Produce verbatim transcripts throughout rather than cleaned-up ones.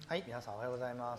はい、皆さんおはようございます。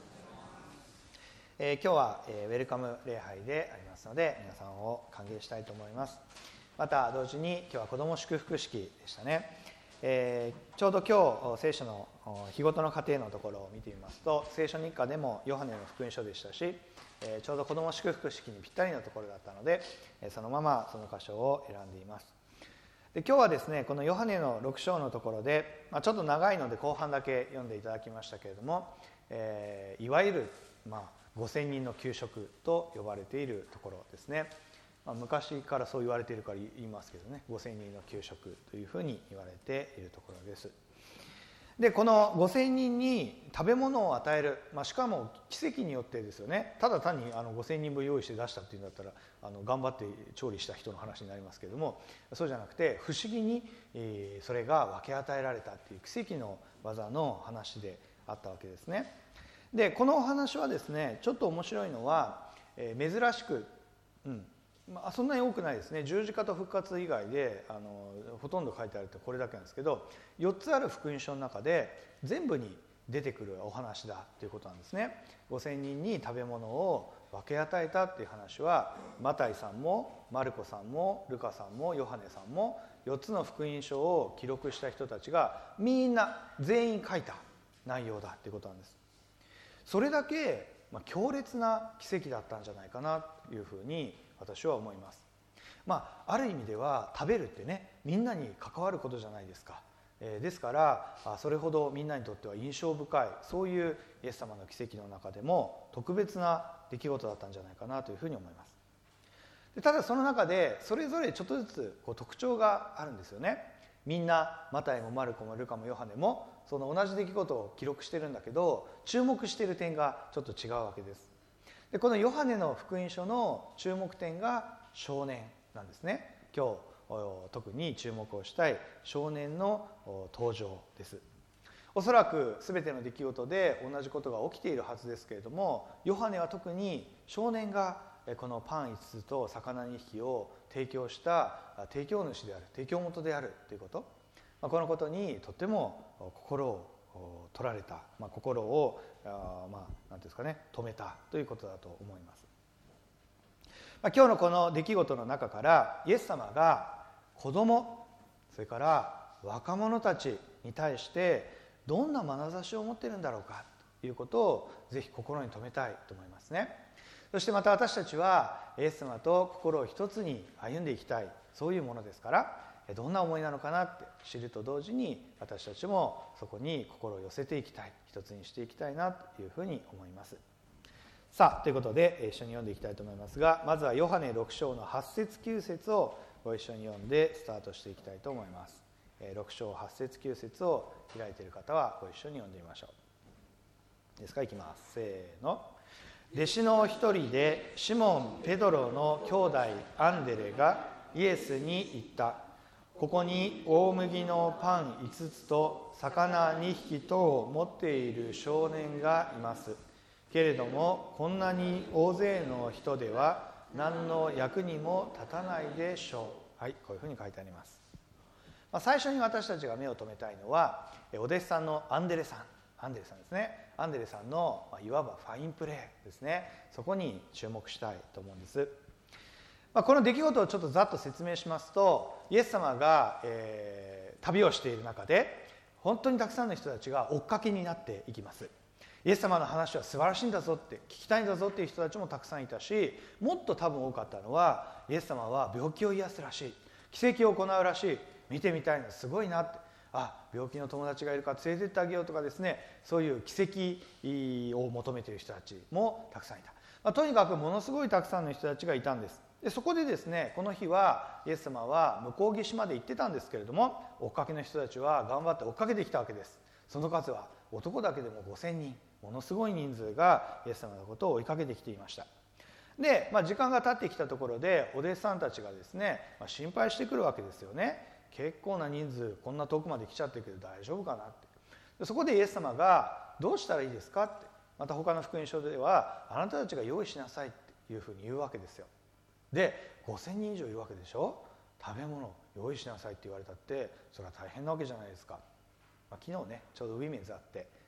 えー、今日は、えー、ウェルカム礼拝でありますので、皆さんを歓迎したいと思います。また同時に今日は子ども祝福式でしたね。えー、ちょうど今日聖書の日ごとの家庭のところを見てみますと、聖書日課でもヨハネの福音書でしたし、えー、ちょうど子ども祝福式にぴったりのところだったので、えー、そのままその箇所を選んでいます。で今日はですね、このヨハネのろく章のところで、まあ、ちょっと長いので後半だけ読んでいただきましたけれども、えー、いわゆる、まあ、ごせんにんの給食と呼ばれているところですね。まあ、昔からそう言われているから言いますけどね、ごせんにんの給食というふうに言われているところです。でこのごせんにんに食べ物を与える、まあ、しかも奇跡によってですよね。ただ単にあのごせんにんぶん用意して出したっていうんだったら、あの頑張って調理した人の話になりますけれども、そうじゃなくて不思議に、えー、それが分け与えられたっていう奇跡の技の話であったわけですね。でこのお話はですね、ちょっと面白いのは、えー、珍しく、うんまあ、そんなに多くないですね。十字架と復活以外であのほとんど書いてあるってこれだけなんですけど、よっつある福音書の中で全部に出てくるお話だということなんですね。ごせんにんに食べ物を分け与えたっていう話は、マタイさんもマルコさんもルカさんもヨハネさんもよっつの福音書を記録した人たちがみんな全員書いた内容だということなんです。それだけ、まあ、強烈な奇跡だったんじゃないかなというふうに私は思います。まあ、ある意味では食べるってね、みんなに関わることじゃないですか。えー、ですからそれほどみんなにとっては印象深い、そういうイエス様の奇跡の中でも特別な出来事だったんじゃないかなというふうに思います。でただその中でそれぞれちょっとずつこう特徴があるんですよね。みんなマタイもマルコもルカもヨハネもその同じ出来事を記録してるんだけど、注目している点がちょっと違うわけです。でこのヨハネの福音書の注目点が少年なんですね。今日特に注目をしたい少年の登場です。おそらく全ての出来事で同じことが起きているはずですけれども、ヨハネは特に少年がこのパンいつつと魚にひきを提供した提供主である、提供元であるということ、このことにとっても心を取られた、まあ、心をあ、まあ、なんていうんですかね、止めたということだと思います。まあ、今日のこの出来事の中からイエス様が子供、それから若者たちに対してどんな眼差しを持っているんだろうかということをぜひ心に留めたいと思いますね。そしてまた私たちはイエス様と心を一つに歩んでいきたい、そういうものですから、どんな思いなのかなって知ると同時に私たちもそこに心を寄せていきたい、一つにしていきたいなというふうに思います。さあということで一緒に読んでいきたいと思いますが、まずはヨハネろく章のはち節きゅう節をご一緒に読んでスタートしていきたいと思います。ろく章はち節きゅう節を開いている方はご一緒に読んでみましょう。ですか、いきます。せーの。弟子の一人でシモン・ペドロの兄弟アンデレがイエスに言った。ここに大麦のパンいつつと魚にひきとを持っている少年がいます。けれどもこんなに大勢の人では何の役にも立たないでしょう。はい、こういうふうに書いてあります。まあ、最初に私たちが目を留めたいのはお弟子さんのアンデレさんアンデレさんですね。アンデレさんのいわばファインプレーですね。そこに注目したいと思うんです。まあ、この出来事をちょっとざっと説明しますと、イエス様が、えー、旅をしている中で本当にたくさんの人たちが追っかけになっていきます。イエス様の話は素晴らしいんだぞって、聞きたいんだぞっていう人たちもたくさんいたし、もっと多分多かったのはイエス様は病気を癒すらしい、奇跡を行うらしい、見てみたいのすごいなって、あ、病気の友達がいるから連れてってあげようとかですね、そういう奇跡を求めている人たちもたくさんいた。まあ、とにかくものすごいたくさんの人たちがいたんです。でそこでですね、この日はイエス様は向こう岸まで行ってたんですけれども、追っかけの人たちは頑張って追っかけてきたわけです。その数は男だけでもごせんにん、ものすごい人数がイエス様のことを追いかけてきていました。で、まあ、時間が経ってきたところでお弟子さんたちがですね、まあ、心配してくるわけですよね。結構な人数、こんな遠くまで来ちゃってるけど大丈夫かなって。でそこでイエス様がどうしたらいいですかって、また他の福音書ではあなたたちが用意しなさいっていうふうに言うわけですよ。でごせんにん以上いるわけでしょ。食べ物用意しなさいって言われたってそれは大変なわけじゃないですか。まあ、昨日ねちょうどウィメンズあって、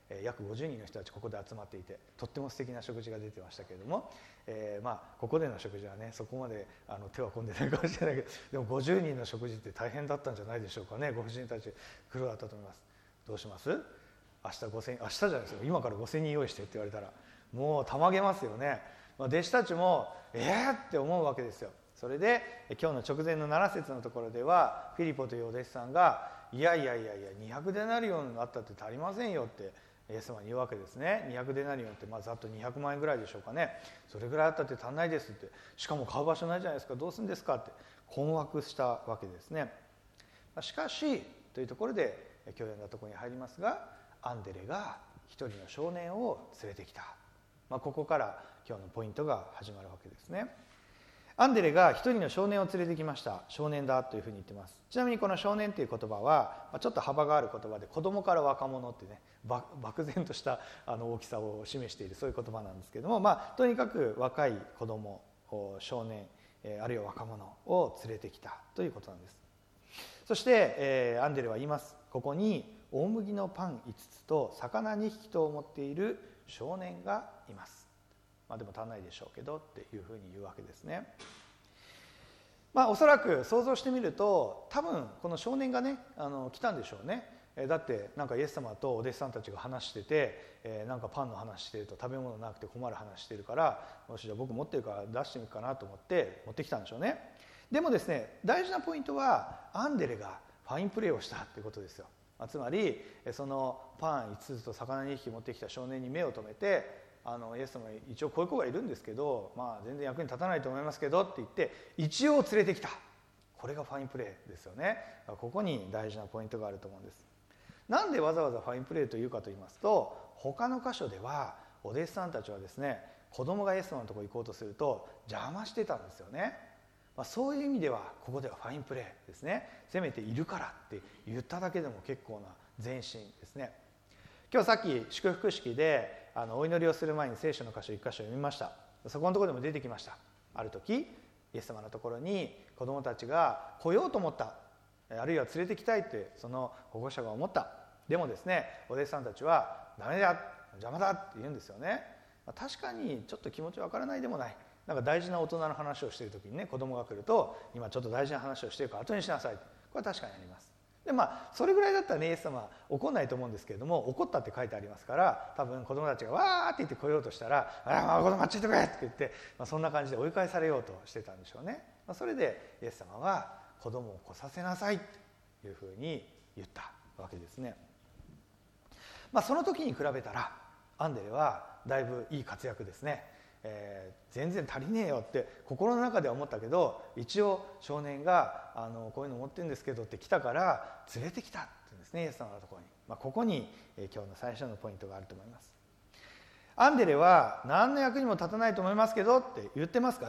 約ごじゅうにんの人たちここで集まっていて、とっても素敵な食事が出てましたけれども、えー、まあここでの食事はねそこまであの手は込んでないかもしれないけど、でもごじゅうにんの食事って大変だったんじゃないでしょうかね。ご婦人たち苦労だったと思います。どうします？明日ごせん明日じゃないですよ、今からごせんにん用意してって言われたらもうたまげますよね。まあ、弟子たちもえーって思うわけですよ。それで今日の直前のなな節のところでは、フィリポというお弟子さんがいやいやいやいやにひゃくデナリオンあったって足りませんよってイエス様に言うわけですね。にひゃくデナリオンってまあざっとにひゃくまんえんぐらいでしょうかね。それぐらいあったって足んないですって、しかも買う場所ないじゃないですか、どうするんですかって困惑したわけですね。しかしというところで今日読んだところに入りますが、アンデレが一人の少年を連れてきた、まあ、ここから今日のポイントが始まるわけですね。アンデレが一人の少年を連れてきました。少年だというふうに言ってます。ちなみにこの少年という言葉はちょっと幅がある言葉で、子供から若者ってね、漠然としたあの大きさを示しているそういう言葉なんですけれども、まあ、とにかく若い子供、少年あるいは若者を連れてきたということなんです。そして、えー、アンデレは言います。ここに大麦のパンいつつと魚にひきとを持っている少年がいます。まあ、でも足んないでしょうけどっていうふうに言うわけですね。まあ、おそらく想像してみると多分この少年がねあの来たんでしょうね。だってなんかイエス様とお弟子さんたちが話してて、えー、なんかパンの話してると食べ物なくて困る話してるから、もしじゃあ僕持ってるから出してみるかなと思って持ってきたんでしょうね。でもですね、大事なポイントはアンデレがファインプレーをしたっていうことですよ。つまりそのパンいつつと魚にひき持ってきた少年に目を留めて、あのイエス様一応こういう子がいるんですけど、まあ、全然役に立たないと思いますけどって言って一応連れてきた。これがファインプレーですよね。ここに大事なポイントがあると思うんです。なんでわざわざファインプレーというかと言いますと、他の箇所ではお弟子さんたちはですね、子供がイエス様のところに行こうとすると邪魔してたんですよね。まあ、そういう意味ではここではファインプレーですね。せめているからって言っただけでも結構な前進ですね。今日さっき祝福式であのお祈りをする前に聖書の箇所一箇所読みました。そこのところでも出てきました。ある時イエス様のところに子どもたちが来ようと思った、あるいは連れてきたいってその保護者が思った。でもですね、お弟子さんたちはダメだ、邪魔だって言うんですよね。まあ、確かにちょっと気持ちわからないでもない。なんか大事な大人の話をしている時にね、子供が来ると今ちょっと大事な話をしているから後にしなさい。これは確かにあります。でまあそれぐらいだったらね、イエス様は怒んないと思うんですけれども、怒ったって書いてありますから、多分子供たちがわーって言って来ようとしたら「あらまあ子供あっち行ってくれ!」って言って、まあ、そんな感じで追い返されようとしてたんでしょうね。まあ、それでイエス様は子供を来させなさいというふうに言ったわけですね。まあ、その時に比べたらアンデレはだいぶいい活躍ですね。えー、全然足りねえよって心の中では思ったけど、一応少年があのこういうの持ってるんですけどって来たから連れてきたって言うんですね、イエス様のところに。まあ、ここに、えー、今日の最初のポイントがあると思います。アンデレは何の役にも立たないと思いますけどって言ってますから、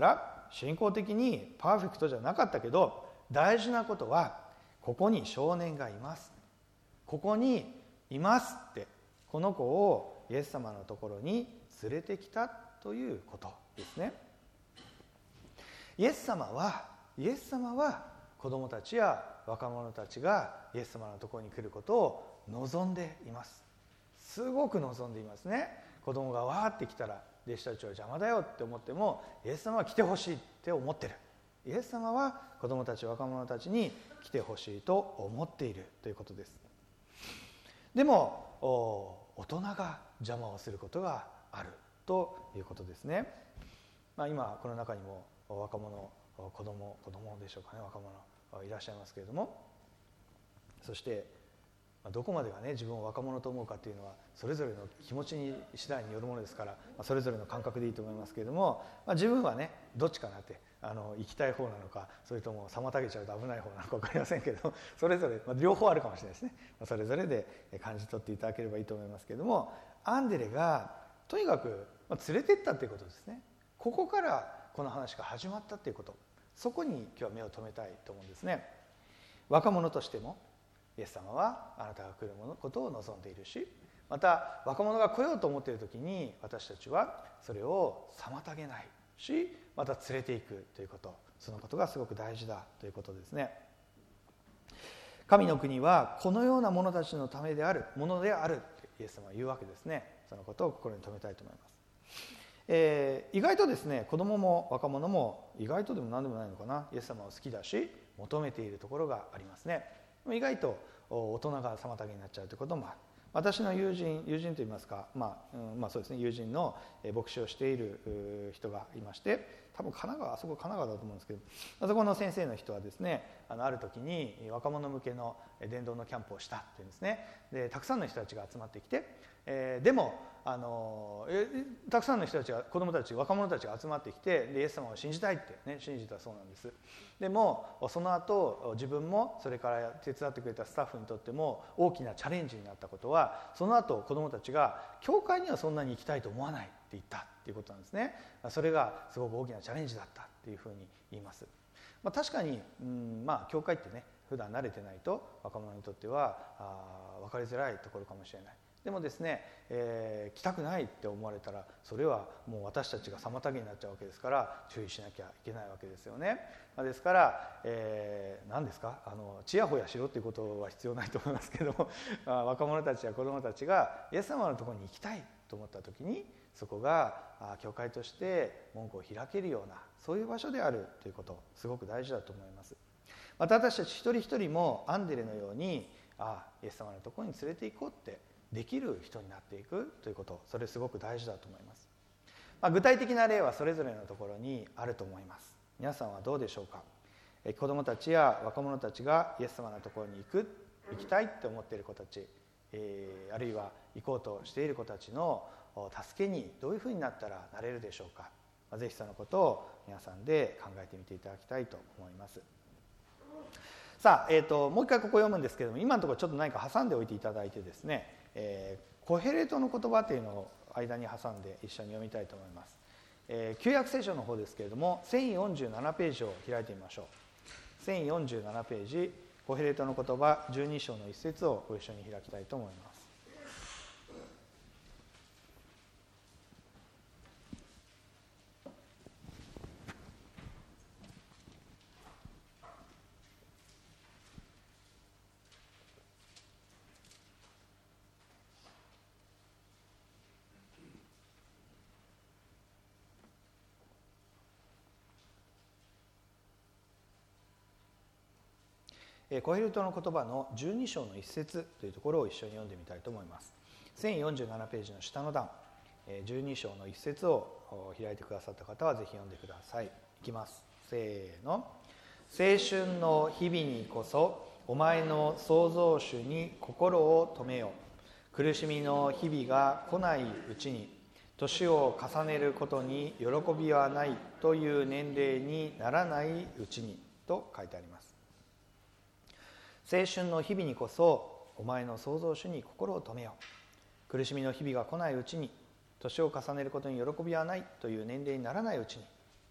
信仰的にパーフェクトじゃなかったけど、大事なことはここに少年がいます、ここにいますって、この子をイエス様のところに連れてきたということですね。イエス様はイエス様は子どもたちや若者たちがイエス様のところに来ることを望んでいます。すごく望んでいますね。子供がわーって来たら弟子たちは邪魔だよって思っても、イエス様は来てほしいって思ってる。イエス様は子どもたち若者たちに来てほしいと思っているということです。でも大人が邪魔をすることがあるということですね。まあ、今この中にも若者、子供、子供でしょうかね、若者いらっしゃいますけれども、そしてどこまでがね自分を若者と思うかっていうのはそれぞれの気持ちに次第によるものですから、それぞれの感覚でいいと思いますけれども、まあ、自分はねどっちかなってあの行きたい方なのか、それとも妨げちゃうと危ない方なのか分かりませんけれども、それぞれ、まあ、両方あるかもしれないですね。それぞれで感じ取っていただければいいと思いますけれども、アンデレがとにかく連れてったということですね。ここからこの話が始まったということ、そこに今日は目を留めたいと思うんですね。若者としてもイエス様はあなたが来ることを望んでいるし、また若者が来ようと思っている時に私たちはそれを妨げないし、また連れていくということ、そのことがすごく大事だということですね。神の国はこのような者たちのためであるものである、 イエス様は言うわけですね。そのことを心に留めたいと思います。えー、意外とですね、子供も若者も意外とでも何でもないのかな、イエス様を好きだし求めているところがありますね。意外と大人が妨げになっちゃうということもある。私の友人友人といいますか、まあうんまあ、そうですね、友人の牧師をしている人がいまして、多分神奈川あそこ神奈川だと思うんですけど、あそこの先生の人はですね、あのある時に若者向けの伝道のキャンプをしたっていうんですね。でたくさんの人たちが集まってきて、えー、でもあのえたくさんの人たちが子どもたち若者たちが集まってきて、でイエス様を信じたいって、ね、信じたそうなんです。でもその後自分もそれから手伝ってくれたスタッフにとっても大きなチャレンジになったことは、その後子どもたちが教会にはそんなに行きたいと思わないって言ったっていうことなんですね。それがすごく大きなチャレンジだったっていうふうに言います。まあ、確かに、うんまあ、教会ってね、普段慣れてないと若者にとってはあ分かりづらいところかもしれない。でもですね、えー、来たくないって思われたら、それはもう私たちが妨げになっちゃうわけですから、注意しなきゃいけないわけですよね。ですから、えー、何ですか、あのちやほやしろっていうことは必要ないと思いますけども、若者たちや子どもたちがイエス様のところに行きたいと思った時に、そこが教会として門戸を開けるような、そういう場所であるということ、すごく大事だと思います。また私たち一人一人もアンデレのように、ああイエス様のところに連れて行こうってできる人になっていくということ、それすごく大事だと思います。まあ、具体的な例はそれぞれのところにあると思います。皆さんはどうでしょうか。え子どもたちや若者たちがイエス様のところに行く行きたいって思っている子たち、えー、あるいは行こうとしている子たちの助けにどういうふうになったらなれるでしょうか。まあ、ぜひそのことを皆さんで考えてみていただきたいと思います。さあ、えーと、もう一回ここ読むんですけれども、今のところちょっと何か挟んでおいていただいてですね、えー、コヘレトの言葉というのを間に挟んで一緒に読みたいと思います。えー、旧約聖書の方ですけれども、せんよんじゅうななページを開いてみましょう。せんよんじゅうななページ、コヘレトの言葉じゅうに章の一節をご一緒に開きたいと思います。コヘレトの言葉のじゅうに章の一節というところを一緒に読んでみたいと思います。せんよんじゅうななページの下の段、じゅうに章の一節を開いてくださった方はぜひ読んでください。いきます。せーの。青春の日々にこそお前の創造主に心を留めよ。苦しみの日々が来ないうちに、年を重ねることに喜びはないという年齢にならないうちにと書いてあります。青春の日々にこそお前の創造主に心を留めよう。苦しみの日々が来ないうちに、年を重ねることに喜びはないという年齢にならないうちに。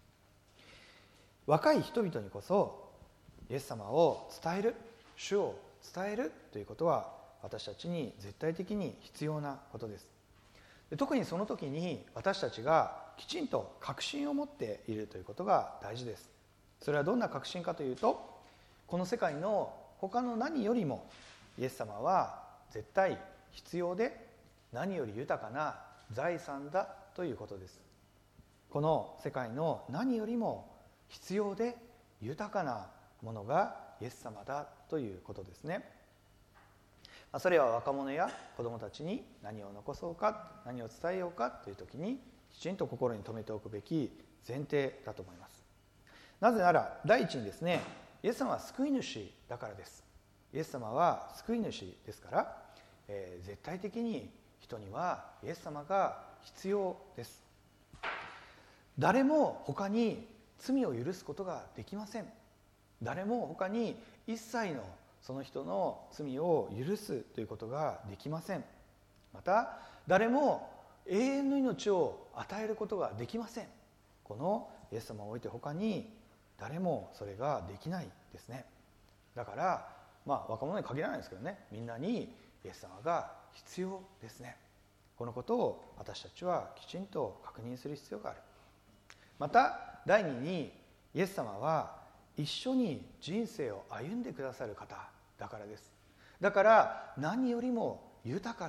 若い人々にこそイエス様を伝える、主を伝えるということは私たちに絶対的に必要なことです。で特にその時に私たちがきちんと確信を持っているということが大事です。それはどんな確信かというと、この世界の他の何よりもイエス様は絶対必要で何より豊かな財産だということです。この世界の何よりも必要で豊かなものがイエス様だということですね。それは若者や子どもたちに何を残そうか、何を伝えようかという時にきちんと心に留めておくべき前提だと思います。なぜなら第一にですね、イエス様は救い主だからです。イエス様は救い主ですから、えー、絶対的に人にはイエス様が必要です。誰も他に罪を許すことができません。誰も他に一切のその人の罪を許すということができません。また誰も永遠の命を与えることができません。このイエス様を置いて他に誰もそれができないですね。だからまあ若者に限らないですけどね、みんなにイエス様が必要ですね。このことを私たちはきちんと確認する必要がある。また第二に、イエス様は一緒に人生を歩んでくださる方だからです。だから何よりも豊かな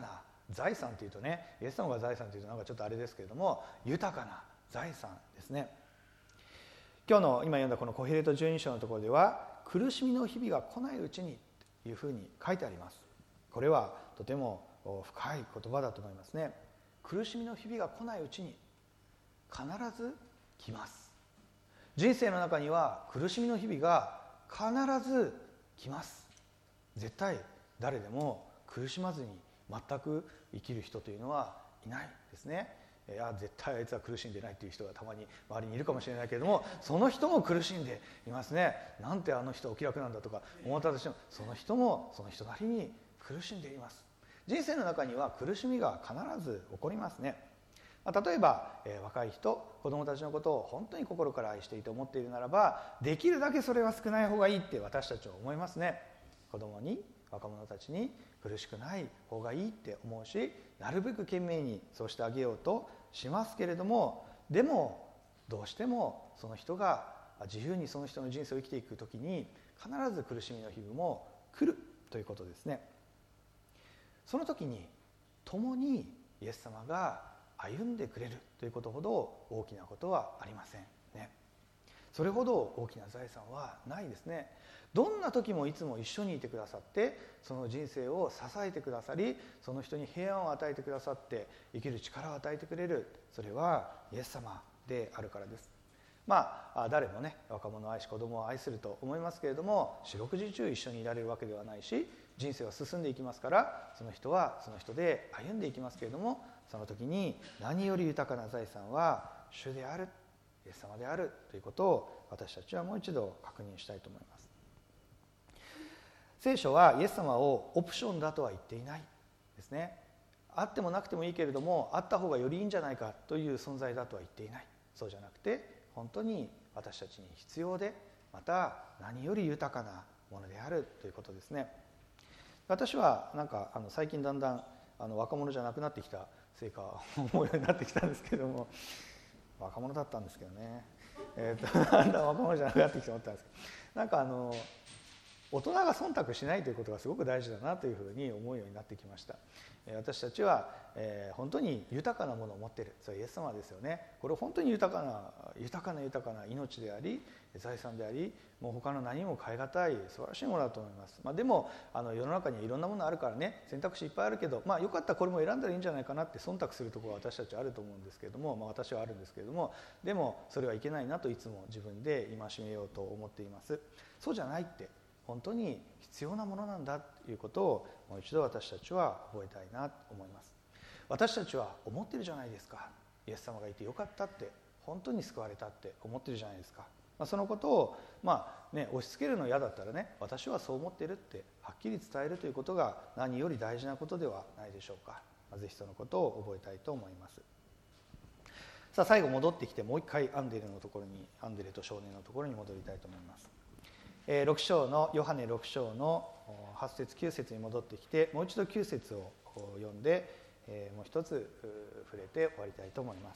財産というとね、イエス様が財産というとなんかちょっとあれですけれども、豊かな財産ですね。今日の今読んだこのコヘレトじゅうに章のところでは、苦しみの日々が来ないうちにというふうに書いてあります。これはとても深い言葉だと思いますね。苦しみの日々が来ないうちに必ず来ます。人生の中には苦しみの日々が必ず来ます。絶対誰でも苦しまずに全く生きる人というのはいないですね。いや絶対あいつは苦しんでないという人がたまに周りにいるかもしれないけれども、その人も苦しんでいますね。なんてあの人お気楽なんだとか思ったとしても、その人もその人なりに苦しんでいます。人生の中には苦しみが必ず起こりますね。例えば、えー、若い人、子どもたちのことを本当に心から愛していて思っているならば、できるだけそれは少ない方がいいって私たちは思いますね。子どもに若者たちに苦しくない方がいいって思うし、なるべく懸命にそうしてあげようとしますけれども、でもどうしてもその人が自由にその人の人生を生きていくときに必ず苦しみの日々も来るということですね。その時に共にイエス様が歩んでくれるということほど大きなことはありませんね。それほど大きな財産はないですね。どんな時もいつも一緒にいてくださって、その人生を支えてくださり、その人に平安を与えてくださって生きる力を与えてくれる、それはイエス様であるからです。まあ誰もね、若者を愛し子供を愛すると思いますけれども、四六時中一緒にいられるわけではないし、人生は進んでいきますから、その人はその人で歩んでいきますけれども、その時に何より豊かな財産は主である、イエス様であるということを私たちはもう一度確認したいと思います。聖書はイエス様をオプションだとは言っていないですね。あってもなくてもいいけれども、あった方がよりいいんじゃないかという存在だとは言っていない。そうじゃなくて、本当に私たちに必要で、また何より豊かなものであるということですね。私はなんかあの最近だんだんあの若者じゃなくなってきたせいか思うようになってきたんですけども、若者だったんですけどね、えー、とだんだん若者じゃなくなってきて思ったんですけど、なんかあの大人が忖度しないということがすごく大事だなというふうに思うようになってきました。私たちは、えー、本当に豊かなものを持っている、それはイエス様ですよね。これ本当に豊かな豊かな豊かな命であり財産であり、もう他の何も代え難い素晴らしいものだと思います。まあ、でもあの世の中にはいろんなものあるからね、選択肢いっぱいあるけど、まあ、よかったらこれも選んだらいいんじゃないかなって忖度するところは私たちはあると思うんですけれども、まあ、私はあるんですけれども、でもそれはいけないなといつも自分で戒めようと思っています。そうじゃないって、本当に必要なものなんだということをもう一度私たちは覚えたいなと思います。私たちは思ってるじゃないですか。イエス様がいてよかったって、本当に救われたって思ってるじゃないですか。まあ、そのことを、まあね、押し付けるの嫌だったらね、私はそう思ってるってはっきり伝えるということが何より大事なことではないでしょうか。まあ、ぜひそのことを覚えたいと思います。さあ最後戻ってきて、もう一回アンデレのところに、アンデレと少年のところに戻りたいと思います。ろく章のヨハネろく章のはち節きゅう節に戻ってきて、もう一度きゅう節を読んでもう一つ触れて終わりたいと思います。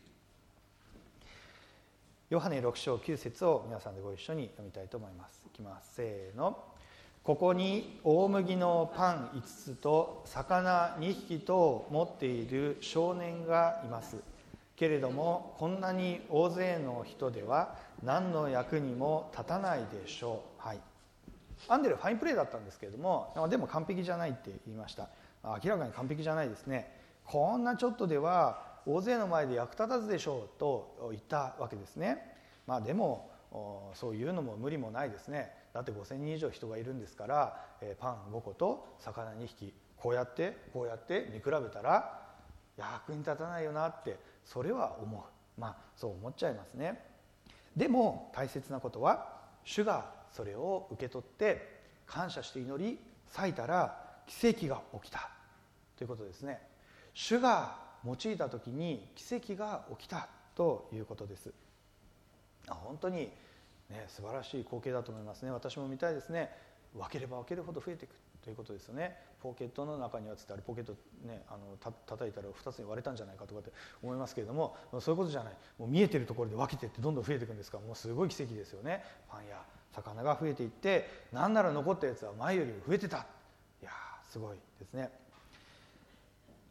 ヨハネろく章きゅう節を皆さんでご一緒に読みたいと思います。いきます。せーの。ここに大麦のパンいつつと魚にひきと持っている少年がいます。けれどもこんなに大勢の人では何の役にも立たないでしょう。はい、アンデルファインプレーだったんですけれども、でも完璧じゃないって言いました。明らかに完璧じゃないですね。こんなちょっとでは大勢の前で役立たずでしょうと言ったわけですね。まあでもそういうのも無理もないですね。だってごせんにん以上人がいるんですから、パンごこと魚にひき、こうやってこうやって見比べたら役に立たないよなって、それは思う。まあそう思っちゃいますね。でも大切なことは、主がそれを受け取って感謝して祈り裂いたら奇跡が起きたということですね。主が用いた時に奇跡が起きたということです。本当に、ね、素晴らしい光景だと思いますね。私も見たいですね。分ければ分けるほど増えていくということですよね。ポケットの中にはつってあれポケットね、あのた叩いたらふたつに割れたんじゃないかとかって思いますけれども、そういうことじゃない。もう見えてるところで分けていってどんどん増えていくんですから、もうすごい奇跡ですよね。パンや魚が増えていって、なんなら残ったやつは前よりも増えてた。いやーすごいですね。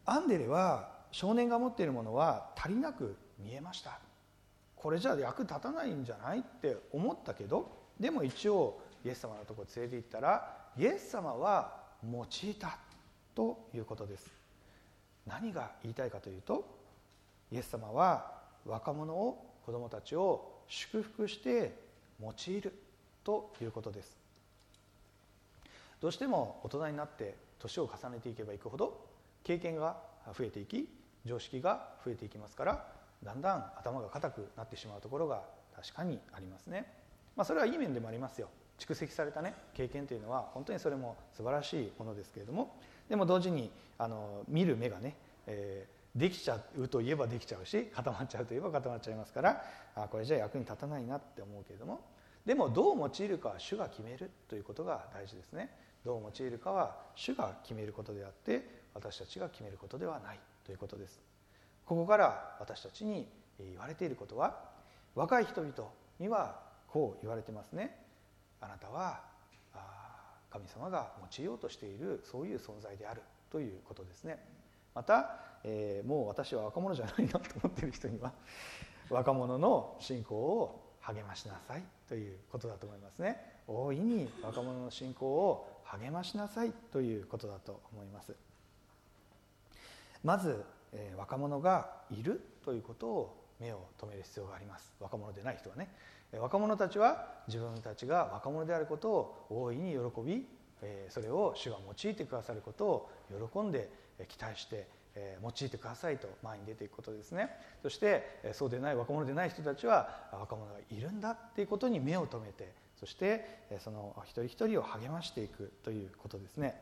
アンデレは少年が持っているものは足りなく見えました。これじゃ役立たないんじゃないって思ったけど、でも一応イエス様のところ連れて行ったら、イエス様は用いたということです。何が言いたいかというと、イエス様は若者を、子供たちを祝福して用いるということです。どうしても大人になって年を重ねていけばいくほど経験が増えていき、常識が増えていきますから、だんだん頭が固くなってしまうところが確かにありますね。まあ、それはいい面でもありますよ。蓄積されたね経験というのは本当にそれも素晴らしいものですけれども、でも同時にあの見る目がね、えーできちゃうといえばできちゃうし、固まっちゃうといえば固まっちゃいますから、あこれじゃ役に立たないなって思うけれども、でもどう用いるかは主が決めるということが大事ですね。どう用いるかは主が決めることであって、私たちが決めることではないということです。ここから私たちに言われていることは、若い人々にはこう言われてますね。あなたは神様が用いようとしているそういう存在であるということですね。また、えー、もう私は若者じゃないなと思っている人には、若者の信仰を励ましなさいということだと思いますね。大いに若者の信仰を励ましなさいということだと思います。まず、えー、若者がいるということを目を留める必要があります。若者でない人はね、若者たちは自分たちが若者であることを大いに喜び、それを主が用いてくださることを喜んで期待して用いてくださいと前に出ていくことですね。そしてそうでない若者でない人たちは若者がいるんだっていうことに目を留めて、そしてその一人一人を励ましていくということですね。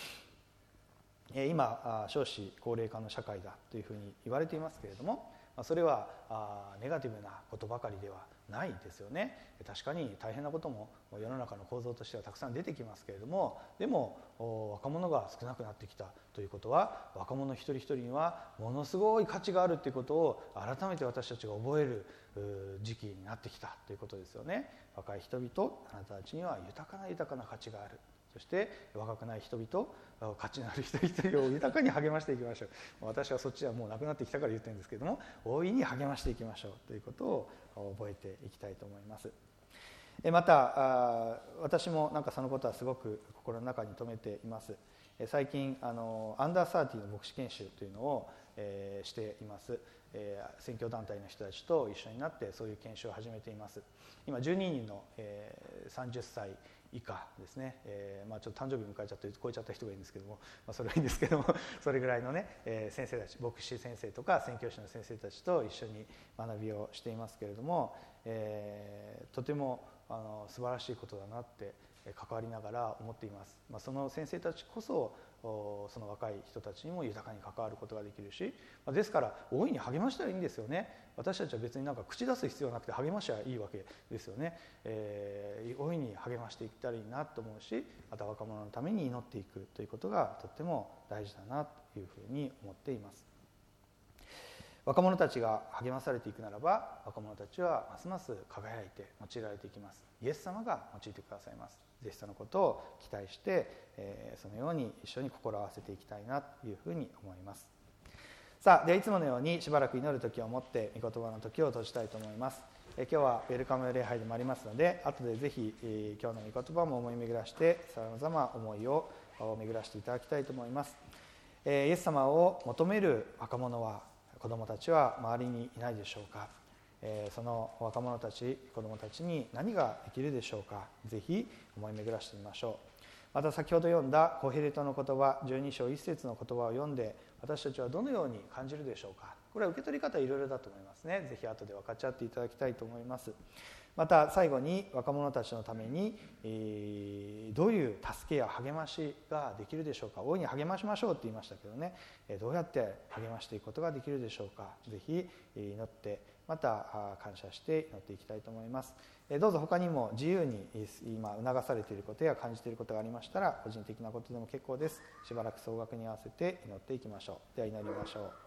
今少子高齢化の社会だというふうに言われていますけれども、それはネガティブなことばかりではないですよね。確かに大変なことも世の中の構造としてはたくさん出てきますけれども、でも若者が少なくなってきたということは、若者一人一人にはものすごい価値があるということを改めて私たちが覚える時期になってきたということですよね。若い人々、あなたたちには豊かな豊かな価値がある。そして若くない人々、価値のある一人一人を豊かに励ましていきましょう。私はそっちはもうなくなってきたから言ってるんですけども、大いに励ましていきましょうということを覚えていきたいと思います。また私もなんかそのことはすごく心の中に留めています。最近あのアンダーサーティーの牧師研修というのを、えー、しています。えー、宣教団体の人たちと一緒になってそういう研修を始めています。今じゅうににんの、えー、さんじゅっさい以下ですね、えーまあ、ちょっと誕生日迎えちゃって超えちゃった人がいるんですけども、まあ、それはいいんですけどもそれぐらいのね、えー、先生たち、牧師先生とか宣教師の先生たちと一緒に学びをしていますけれども、えー、とてもあの素晴らしいことだなって関わりながら思っています。まあ、その先生たちこそその若い人たちにも豊かに関わることができるし、ですから大いに励ましたらいいんですよね。私たちは別になんか口出す必要なくて励ましゃいいわけですよね。えー、大いに励ましていったらいいなと思うし、また若者のために祈っていくということがとっても大事だなというふうに思っています。若者たちが励まされていくならば、若者たちはますます輝いて用いられていきます。イエス様が用いてくださいます。ぜひそのことを期待して、えー、そのように一緒に心を合わせていきたいなというふうに思います。さあ、ではいつものようにしばらく祈る時をもって御言葉の時を閉じたいと思います。えー、今日はウェルカム礼拝でもありますので、後でぜひ、えー、今日の御言葉も思い巡らしてさまざま思いを巡らしていただきたいと思います。えー、イエス様を求める若者は、子どもたちは周りにいないでしょうか。えー、その若者たち、子どもたちに何ができるでしょうか。ぜひ思い巡らしてみましょう。また先ほど読んだコヘレトの言葉、じゅうに章いっ節の言葉を読んで、私たちはどのように感じるでしょうか。これは受け取り方いろいろだと思いますね。ぜひ後で分かち合っていただきたいと思います。また最後に若者たちのために、えー、どういう助けや励ましができるでしょうか。大いに励ましましょうって言いましたけどね、どうやって励ましていくことができるでしょうか。ぜひ祈って、また感謝して祈っていきたいと思います。どうぞ他にも自由に今促されていることや感じていることがありましたら、個人的なことでも結構です。しばらく総額に合わせて祈っていきましょう。では祈りましょう。